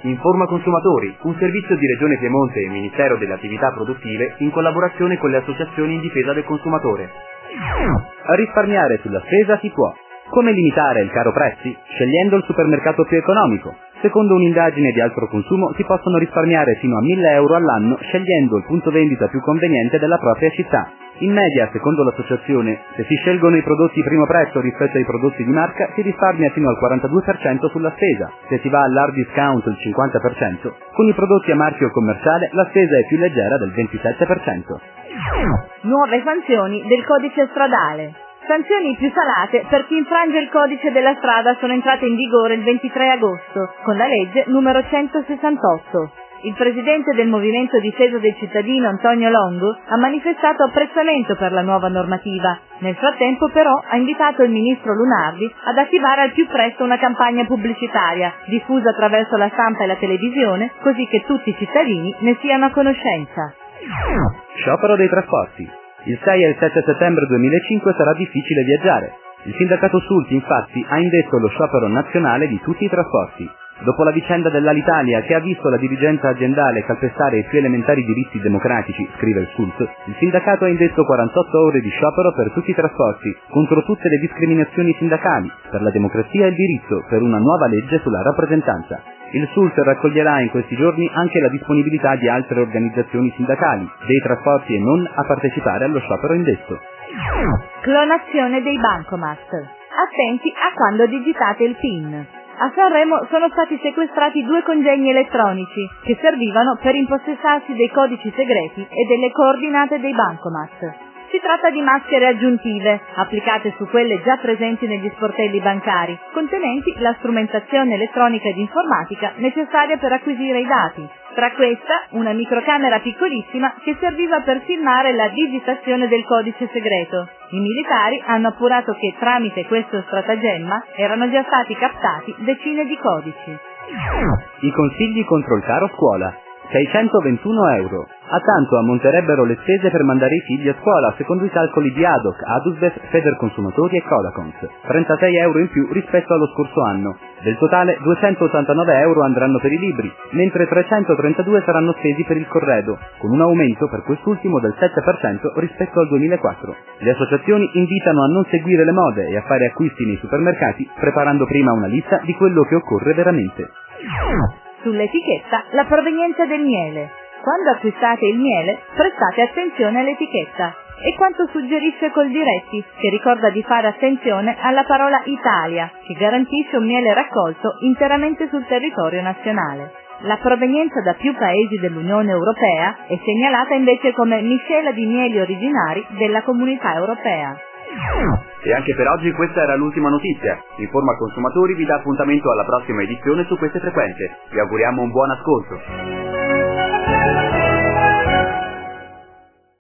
Informa Consumatori, un servizio di Regione Piemonte e Ministero delle Attività Produttive in collaborazione con le associazioni in difesa del consumatore. A risparmiare sulla spesa si può. Come limitare il caro prezzi? Scegliendo il supermercato più economico. Secondo un'indagine di Altro Consumo si possono risparmiare fino a 1.000 euro all'anno scegliendo il punto vendita più conveniente della propria città. In media, secondo l'associazione, se si scelgono i prodotti primo prezzo rispetto ai prodotti di marca, si risparmia fino al 42% sulla spesa. Se si va all'hard discount il 50%, con i prodotti a marchio commerciale la spesa è più leggera del 27%. Nuove sanzioni del codice stradale. Sanzioni più salate per chi infrange il codice della strada sono entrate in vigore il 23 agosto, con la legge numero 168. Il presidente del Movimento Difesa del Cittadino, Antonio Longo, ha manifestato apprezzamento per la nuova normativa. Nel frattempo, però, ha invitato il ministro Lunardi ad attivare al più presto una campagna pubblicitaria, diffusa attraverso la stampa e la televisione, così che tutti i cittadini ne siano a conoscenza. Sciopero dei trasporti. Il 6 e il 7 settembre 2005 sarà difficile viaggiare. Il sindacato Sult, infatti, ha indetto lo sciopero nazionale di tutti i trasporti. Dopo la vicenda dell'Alitalia, che ha visto la dirigenza aziendale calpestare i più elementari diritti democratici, scrive il Sult, il sindacato ha indetto 48 ore di sciopero per tutti i trasporti, contro tutte le discriminazioni sindacali, per la democrazia e il diritto, per una nuova legge sulla rappresentanza. Il Sult raccoglierà in questi giorni anche la disponibilità di altre organizzazioni sindacali, dei trasporti e non, a partecipare allo sciopero indetto. Clonazione dei bancomat. Attenti a quando digitate il PIN. A Sanremo sono stati sequestrati 2 congegni elettronici che servivano per impossessarsi dei codici segreti e delle coordinate dei bancomat. Si tratta di maschere aggiuntive, applicate su quelle già presenti negli sportelli bancari, contenenti la strumentazione elettronica ed informatica necessaria per acquisire i dati. Tra questa, una microcamera piccolissima che serviva per filmare la digitazione del codice segreto. I militari hanno appurato che tramite questo stratagemma erano già stati captati decine di codici. I consigli contro il caro scuola. 621 euro. A tanto ammonterebbero le spese per mandare i figli a scuola, secondo i calcoli di ADOC, Adusbef, Federconsumatori e Codacons. 36 euro in più rispetto allo scorso anno. Del totale, 289 euro andranno per i libri, mentre 332 saranno spesi per il corredo, con un aumento per quest'ultimo del 7% rispetto al 2004. Le associazioni invitano a non seguire le mode e a fare acquisti nei supermercati, preparando prima una lista di quello che occorre veramente. Sull'etichetta la provenienza del miele. Quando acquistate il miele, prestate attenzione all'etichetta. E quanto suggerisce Coldiretti, che ricorda di fare attenzione alla parola Italia, che garantisce un miele raccolto interamente sul territorio nazionale. La provenienza da più paesi dell'Unione Europea è segnalata invece come miscela di mieli originari della Comunità Europea. E anche per oggi questa era l'ultima notizia. Informa Consumatori vi dà appuntamento alla prossima edizione su queste frequenze. Vi auguriamo un buon ascolto.